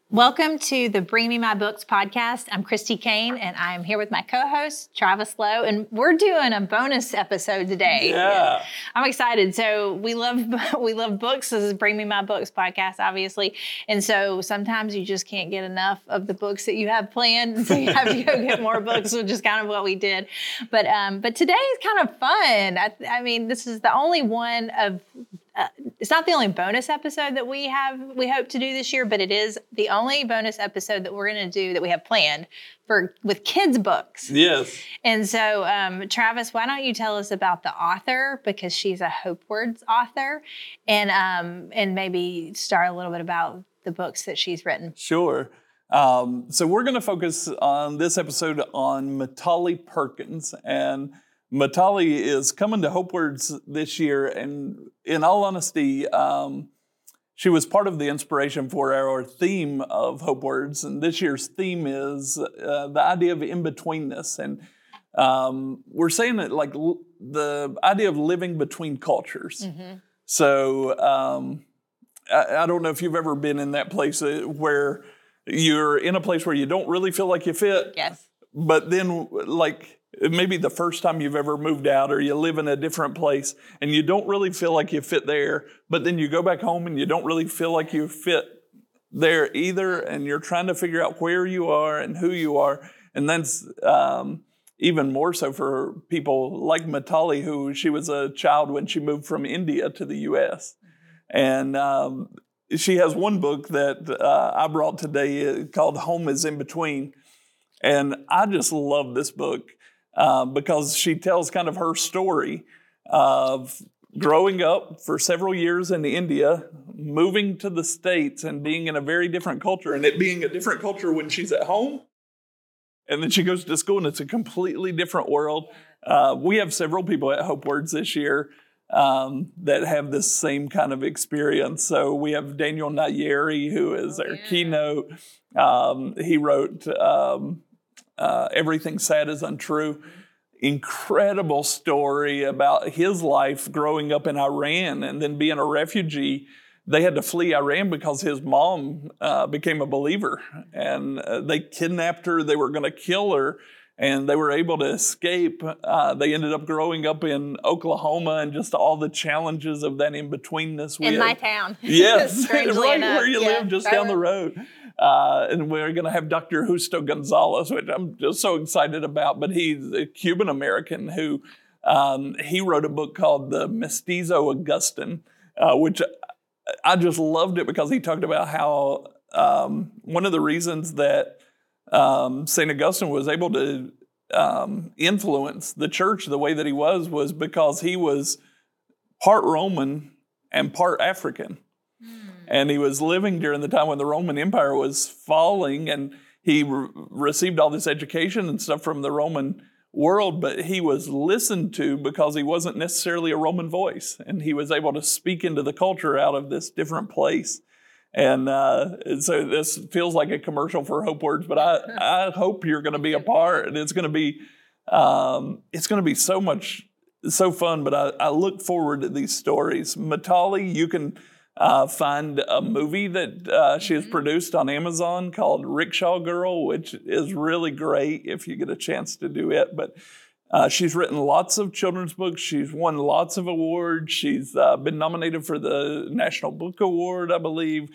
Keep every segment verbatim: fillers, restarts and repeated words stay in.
Welcome to the Bring Me My Books podcast. I'm Christy Kane, and I'm here with my co-host, Travis Lowe, and we're doing a bonus episode today. Yeah. I'm excited. So we love we love books. This is Bring Me My Books podcast, obviously. And so sometimes you just can't get enough of the books that you have planned, and so you have to go get more books, which is kind of what we did. But um, but today is kind of fun. I, I mean, this is the only one of Uh, it's not the only bonus episode that we have, we hope to do this year, but it is the only bonus episode that we're going to do that we have planned for with kids' books. Yes. And so, um, Travis, why don't you tell us about the author, because she's a Hope Words author, and um, and maybe start a little bit about the books that she's written. Sure. Um, so we're going to focus on this episode on Matali Perkins, and Matali is coming to Hope Words this year, and in all honesty, um, she was part of the inspiration for our theme of Hope Words, and this year's theme is uh, the idea of in-betweenness, and um, we're saying that like l- the idea of living between cultures. Mm-hmm. So um, I, I don't know if you've ever been in that place where you're in a place where you don't really feel like you fit. Yes. But then, like, maybe the first time you've ever moved out, or you live in a different place and you don't really feel like you fit there, but then you go back home and you don't really feel like you fit there either, and you're trying to figure out where you are and who you are. And that's um, even more so for people like Matali, who she was a child when she moved from India to the U S. And um, she has one book that uh, I brought today called Home is in Between. And I just love this book. Uh, because she tells kind of her story of growing up for several years in India, moving to the States and being in a very different culture, and it being a different culture when she's at home. And then she goes to school and it's a completely different world. Uh, we have several people at Hope Words this year um, that have this same kind of experience. So we have Daniel Nayeri, who is oh, our yeah. keynote. Um, he wrote... Um, Uh, Everything Sad is Untrue. Incredible story about his life growing up in Iran and then being a refugee. They had to flee Iran because his mom uh, became a believer, and uh, they kidnapped her. They were going to kill her, and they were able to escape. Uh, they ended up growing up in Oklahoma, and just all the challenges of that in-betweenness. In my town. Yes, right enough. where you yeah. live, just down the road. Uh, and we're going to have Doctor Justo Gonzalez, which I'm just so excited about. But he's a Cuban-American who, um, he wrote a book called The Mestizo Augustine, uh, which I just loved it because he talked about how um, one of the reasons that um, Saint Augustine was able to um, influence the church the way that he was was because he was part Roman and part African. And he was living during the time when the Roman Empire was falling, and he re- received all this education and stuff from the Roman world, but he was listened to because he wasn't necessarily a Roman voice, and he was able to speak into the culture out of this different place. And uh, so this feels like a commercial for Hope Words, but I, I hope you're going to be a part, and it's going to be um, it's going to be so much so fun. But I, I look forward to these stories. Matali, you can. Uh, find a movie that uh, she has produced on Amazon called Rickshaw Girl, which is really great if you get a chance to do it. But uh, she's written lots of children's books. She's won lots of awards. She's uh, been nominated for the National Book Award, I believe.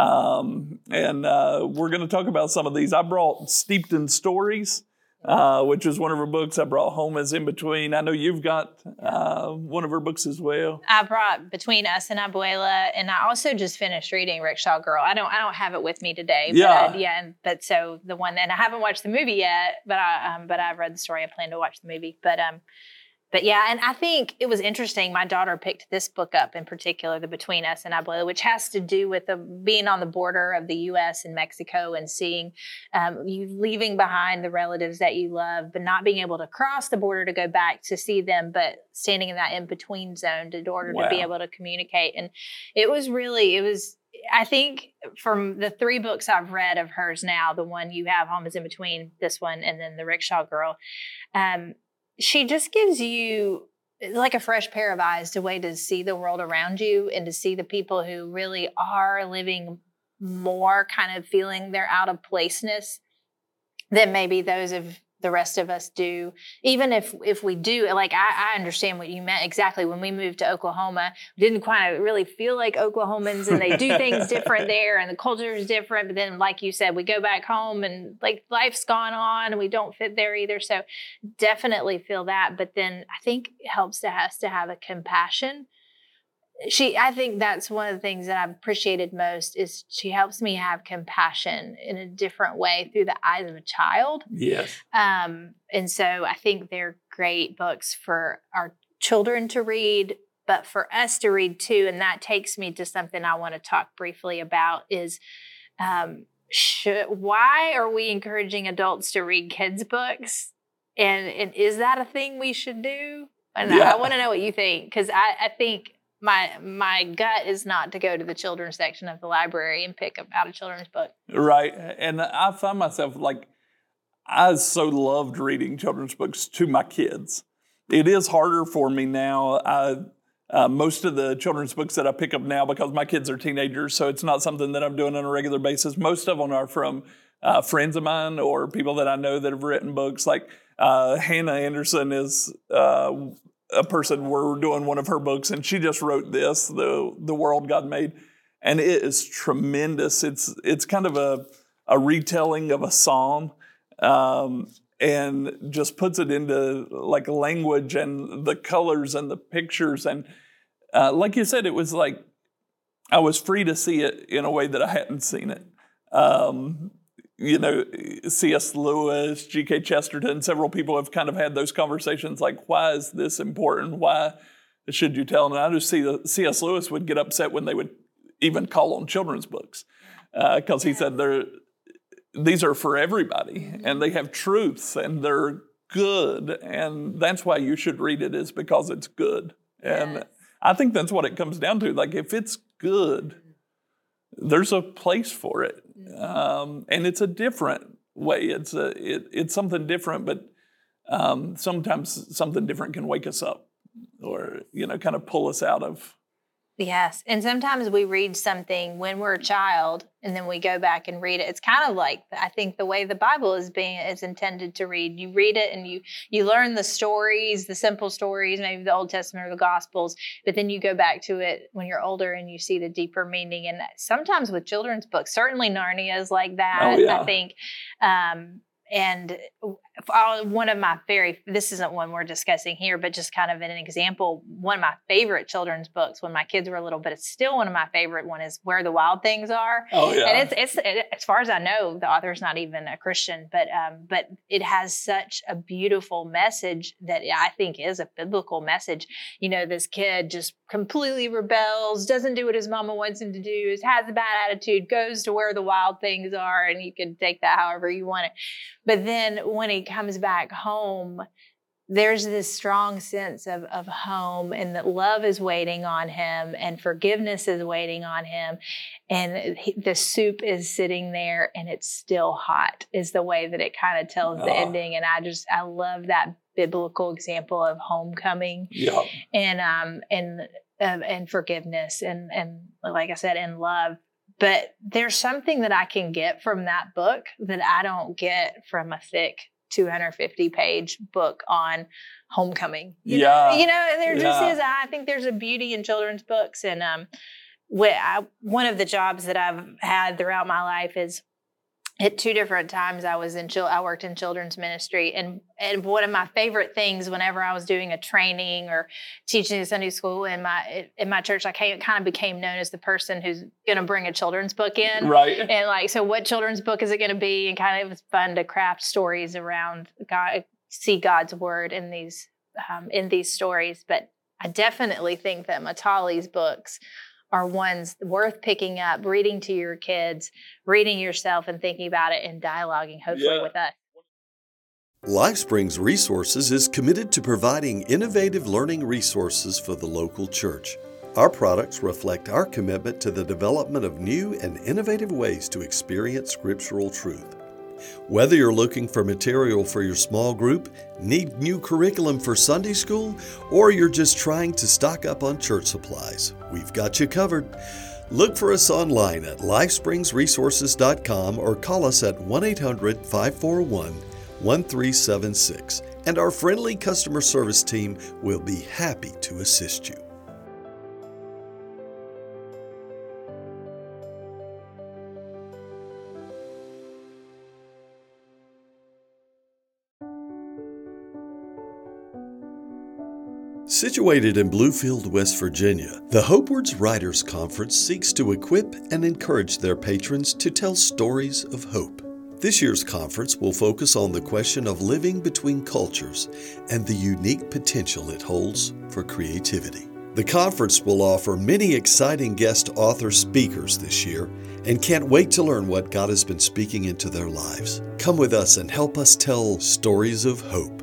Um, and uh, we're going to talk about some of these. I brought Steeped in Stories, Uh, which is one of her books. I brought Home is in Between. I know you've got uh, one of her books as well. I brought Between Us and Abuela, and I also just finished reading Rickshaw Girl. I don't, I don't have it with me today. But yeah, I, yeah. And, but so the one, and I haven't watched the movie yet, but I, um, but I've read the story. I plan to watch the movie. But um, But yeah, and I think it was interesting. My daughter picked this book up in particular, the Between Us and Abuela, which has to do with the, being on the border of the U S and Mexico and seeing um, you leaving behind the relatives that you love, but not being able to cross the border to go back to see them, but standing in that in-between zone in order wow. to be able to communicate. And it was really, it was, I think from the three books I've read of hers now, the one you have, Home is in Between, this one, and then the Rickshaw Girl, um, she just gives you like a fresh pair of eyes, a way to see the world around you and to see the people who really are living more kind of feeling their out of placeness than maybe those of the rest of us do. Even if if we do, like I, I understand what you meant exactly. When we moved to Oklahoma, we didn't quite really feel like Oklahomans, and they do things different there, and the culture is different. But then, like you said, we go back home and like life's gone on, and we don't fit there either. So definitely feel that. But then I think it helps to us to have a compassion. She, I think that's one of the things that I've appreciated most is she helps me have compassion in a different way through the eyes of a child. Yes. Um, and so I think they're great books for our children to read, but for us to read too. And that takes me to something I want to talk briefly about is, um, should, why are we encouraging adults to read kids' books? And, and is that a thing we should do? And yeah. I, I want to know what you think, because I, I think My my gut is not to go to the children's section of the library and pick out a children's book. Right. And I find myself like, I so loved reading children's books to my kids. It is harder for me now. I, uh, most of the children's books that I pick up now, because my kids are teenagers, so it's not something that I'm doing on a regular basis. Most of them are from uh, friends of mine or people that I know that have written books. Like uh, Hannah Anderson is uh, a person, we're doing one of her books, and she just wrote this, the the world God made, and it is tremendous. It's it's kind of a a retelling of a psalm, um, and just puts it into like language and the colors and the pictures, and uh, like you said, it was like I was free to see it in a way that I hadn't seen it. Um, You know, C S Lewis, G K Chesterton, several people have kind of had those conversations like, why is this important? Why should you tell? And I just see that C S Lewis would get upset when they would even call on children's books because uh, he said they're, these are for everybody and they have truths and they're good. And that's why you should read it, is because it's good. And yes. I think that's what it comes down to. Like, if it's good, there's a place for it. Um, and it's a different way. It's a it, it's something different, but um, sometimes something different can wake us up, or you know, kind of pull us out of. Yes, and sometimes we read something when we're a child, and then we go back and read it. It's kind of like, I think, the way the Bible is being is intended to read. You read it and you you learn the stories, the simple stories, maybe the Old Testament or the Gospels, but then you go back to it when you're older and you see the deeper meaning. And sometimes with children's books, certainly Narnia is like that. Oh, yeah. I think. Um, And one of my very, this isn't one we're discussing here, but just kind of an example, one of my favorite children's books when my kids were little, but it's still one of my favorite one, is Where the Wild Things Are. Oh, yeah. And it's, it's it, as far as I know, the author's not even a Christian, but um, but it has such a beautiful message that I think is a biblical message. You know, this kid just completely rebels, doesn't do what his mama wants him to do, has a bad attitude, goes to where the wild things are, and you can take that however you want it. But then when he comes back home, there's this strong sense of, of home, and that love is waiting on him and forgiveness is waiting on him. And he, the soup is sitting there and it's still hot, is the way that it kind of tells the oh. ending. And I just, I love that biblical example of homecoming yeah. and, um, and, uh, and forgiveness and, and like I said, and love. But there's something that I can get from that book that I don't get from a thick two hundred fifty page book on homecoming. You yeah. know, you know there yeah. just is. I think there's a beauty in children's books. And um, when I, one of the jobs that I've had throughout my life is, at two different times I was in, I worked in children's ministry, and, and one of my favorite things whenever I was doing a training or teaching Sunday school in my, in my church, I came, kind of became known as the person who's going to bring a children's book in. Right. And like, so what children's book is it going to be? And kind of, it was fun to craft stories around God, see God's word in these, um, in these stories. But I definitely think that Matali's books are ones worth picking up, reading to your kids, reading yourself and thinking about it, and dialoguing, hopefully, yeah. with us. LifeSprings Resources is committed to providing innovative learning resources for the local church. Our products reflect our commitment to the development of new and innovative ways to experience scriptural truth. Whether you're looking for material for your small group, need new curriculum for Sunday school, or you're just trying to stock up on church supplies, we've got you covered. Look for us online at lifesprings resources dot com or call us at one eight hundred, five four one, one three seven six, and our friendly customer service team will be happy to assist you. Situated in Bluefield, West Virginia, the Hopewards Writers Conference seeks to equip and encourage their patrons to tell stories of hope. This year's conference will focus on the question of living between cultures and the unique potential it holds for creativity. The conference will offer many exciting guest author speakers this year and can't wait to learn what God has been speaking into their lives. Come with us and help us tell stories of hope.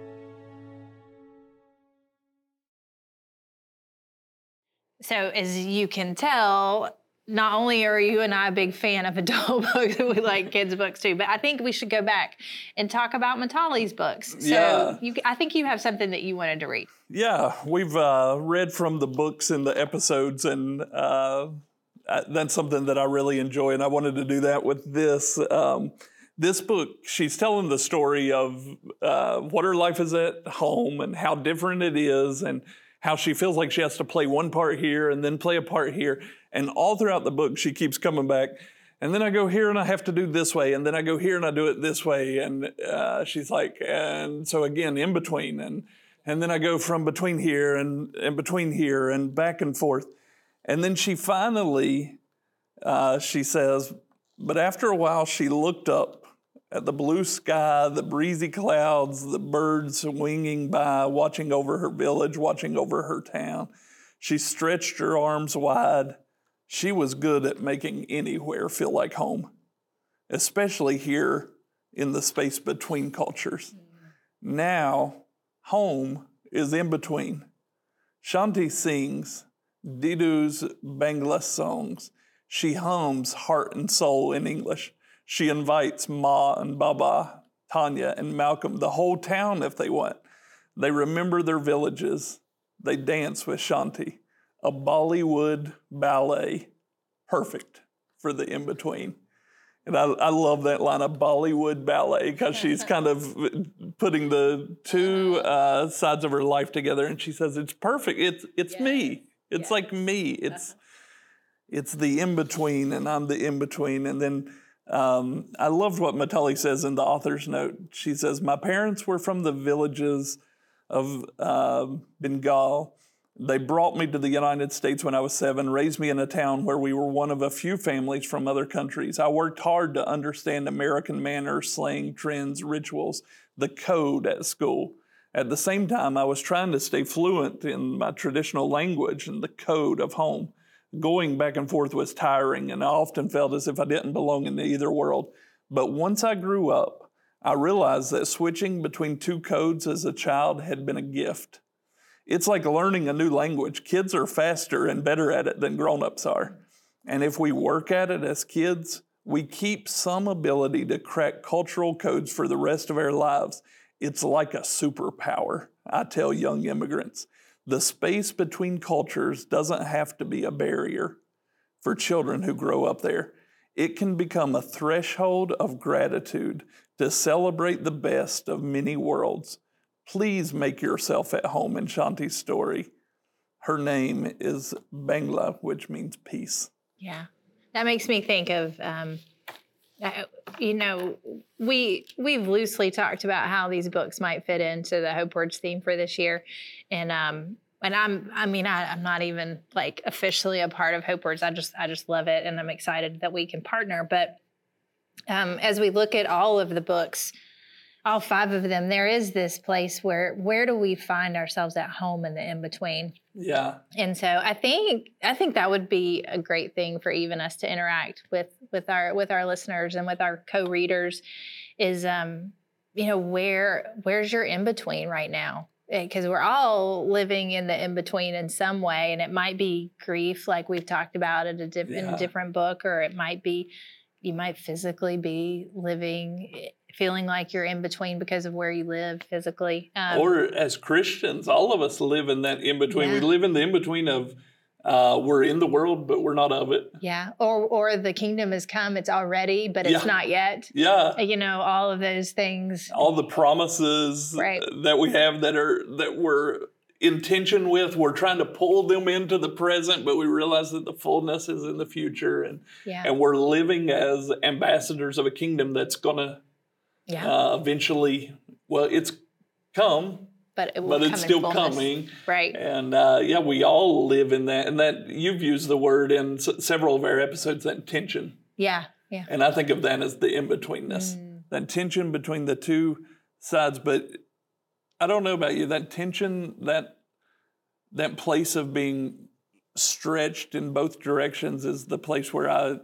So as you can tell, not only are you and I a big fan of adult books, we like kids' books too, but I think we should go back and talk about Matali's books. So Yeah. you, I think you have something that you wanted to read. Yeah, we've uh, read from the books in the episodes, and uh, that's something that I really enjoy, and I wanted to do that with this. Um, this book, she's telling the story of uh, what her life is at home and how different it is, and how she feels like she has to play one part here and then play a part here. And all throughout the book, she keeps coming back. And then I go here and I have to do this way. And then I go here and I do it this way. And uh, she's like, and so again, in between. And and then I go from between here and, and between here and back and forth. And then she finally, uh, she says, but after a while, she looked up at the blue sky, the breezy clouds, the birds winging by, watching over her village, watching over her town. She stretched her arms wide. She was good at making anywhere feel like home, especially here in the space between cultures. Mm-hmm. Now, home is in between. Shanti sings Didu's Bangla songs. She hums heart and soul in English. She invites Ma and Baba, Tanya and Malcolm, the whole town if they want. They remember their villages. They dance with Shanti, a Bollywood ballet, perfect for the in-between. And I, I love that line of Bollywood ballet because she's kind of putting the two uh, sides of her life together, and she says, it's perfect. It's it's yeah. me. It's yeah. like me. It's, it's the in-between, and I'm the in-between. And then Um, I loved what Matali says in the author's note. She says, my parents were from the villages of uh, Bengal. They brought me to the United States when I was seven, raised me in a town where we were one of a few families from other countries. I worked hard to understand American manners, slang, trends, rituals, the code at school. At the same time, I was trying to stay fluent in my traditional language and the code of home. Going back and forth was tiring, and I often felt as if I didn't belong in either world. But once I grew up, I realized that switching between two codes as a child had been a gift. It's like learning a new language. Kids are faster and better at it than grown-ups are. And if we work at it as kids, we keep some ability to crack cultural codes for the rest of our lives. It's like a superpower, I tell young immigrants. The space between cultures doesn't have to be a barrier for children who grow up there. It can become a threshold of gratitude to celebrate the best of many worlds. Please make yourself at home in Shanti's story. Her name is Bangla, which means peace. Yeah, that makes me think of, um, uh, you know, we, we've loosely talked about how these books might fit into the Hopewards theme for this year. And, um, and I'm, I mean, I, I'm not even like officially a part of Hopewards. I just, I just love it. And I'm excited that we can partner. But, um, as we look at all of the books, all five of them, there is this place where, where do we find ourselves at home in the in-between? Yeah. And so I think, I think that would be a great thing for even us to interact with, with our, with our listeners and with our co-readers is, um, you know, where, where's your in-between right now? Because we're all living in the in-between in some way, and it might be grief like we've talked about in a, diff- yeah. in a different book, or it might be, you might physically be living, feeling like you're in between because of where you live physically. Um, or as Christians, all of us live in that in-between. Yeah. We live in the in-between of Uh, we're in the world, but we're not of it. Yeah. Or or the kingdom has come, it's already, but it's Yeah. not yet. Yeah. You know, all of those things. All the promises Right. that we have that are that we're in tension with, we're trying to pull them into the present, but we realize that the fullness is in the future, and Yeah. and we're living as ambassadors of a kingdom that's going to Yeah. uh, eventually, well, it's come, but it will but come it's in still fullness. coming. Right. And uh, yeah, we all live in that. And that you've used the word in s- several of our episodes, that tension. Yeah. Yeah. And I think of that as the in-betweenness, Mm. that tension between the two sides. But I don't know about you, that tension, that that place of being stretched in both directions is the place where I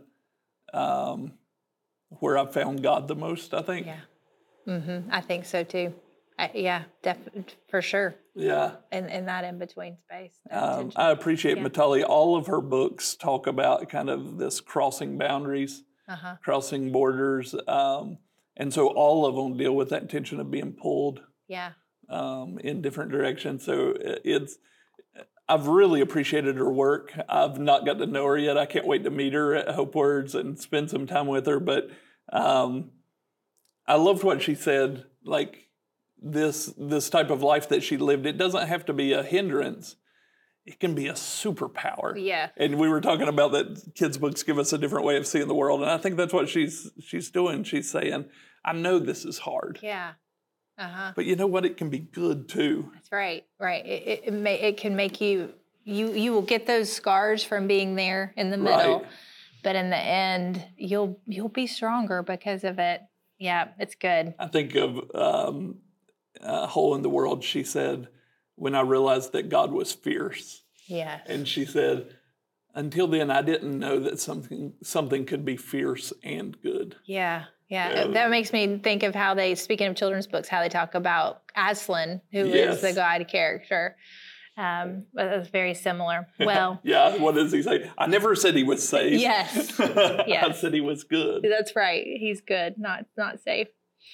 um, where I found God the most, I think. Yeah. Mm-hmm. I think so too. I, yeah, definitely, for sure. Yeah. In, in that in-between space. that Um, tension. I appreciate Yeah. Matali. All of her books talk about kind of this crossing boundaries, Uh-huh. crossing borders. Um, and so all of them deal with that tension of being pulled Yeah. um, in different directions. So it's, I've really appreciated her work. I've not got to know her yet. I can't wait to meet her at Hope Words and spend some time with her. But um, I loved what she said, like this this type of life that she lived, it doesn't have to be a hindrance. It can be a superpower. Yeah. And we were talking about that kids' books give us a different way of seeing the world. And I think that's what she's she's doing. She's saying, I know this is hard. Yeah. Uh-huh. But you know what? It can be good too. That's right. Right. It it, it, may, it can make you you you will get those scars from being there in the middle, Right. but in the end, you'll you'll be stronger because of it. Yeah, it's good. I think of um, uh, Hole in the World. She said, when I realized that God was fierce. Yes. And she said, until then, I didn't know that something something could be fierce and good. Yeah. Yeah. Yeah. That makes me think of how they, speaking of children's books, how they talk about Aslan, who is Yes. the God character. Um, but it's very similar. Well, Yeah, what does he say? I never said he was safe. Yes. I Yes. said he was good. that's right. He's good, not not safe.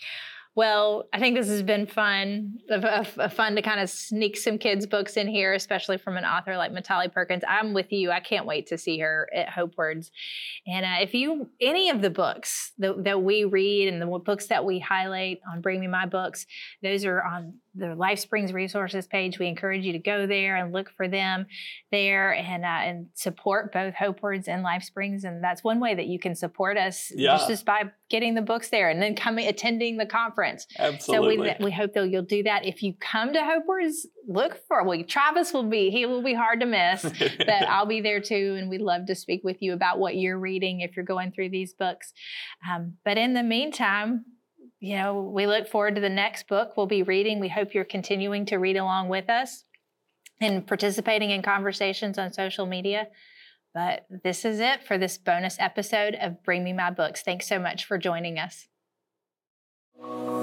Well, I think this has been fun, f- f- f- fun to kind of sneak some kids' books in here, especially from an author like Matali Perkins. I'm with you. I can't wait to see her at Hope Words. And uh, if you, any of the books that, that we read and the books that we highlight on Bring Me My Books, those are on the Life Springs resources page. We encourage you to go there and look for them there and uh, and support both Hope Words and Life Springs. And that's one way that you can support us, Yeah. just, just by getting the books there and then coming, attending the conference. Absolutely. So we, we hope that you'll do that. If you come to Hope Words, look for, well, Travis will be, he will be hard to miss, but I'll be there too. And we'd love to speak with you about what you're reading if you're going through these books. Um, but in the meantime, you know, we look forward to the next book we'll be reading. We hope you're continuing to read along with us and participating in conversations on social media. But this is it for this bonus episode of Bring Me My Books. Thanks so much for joining us.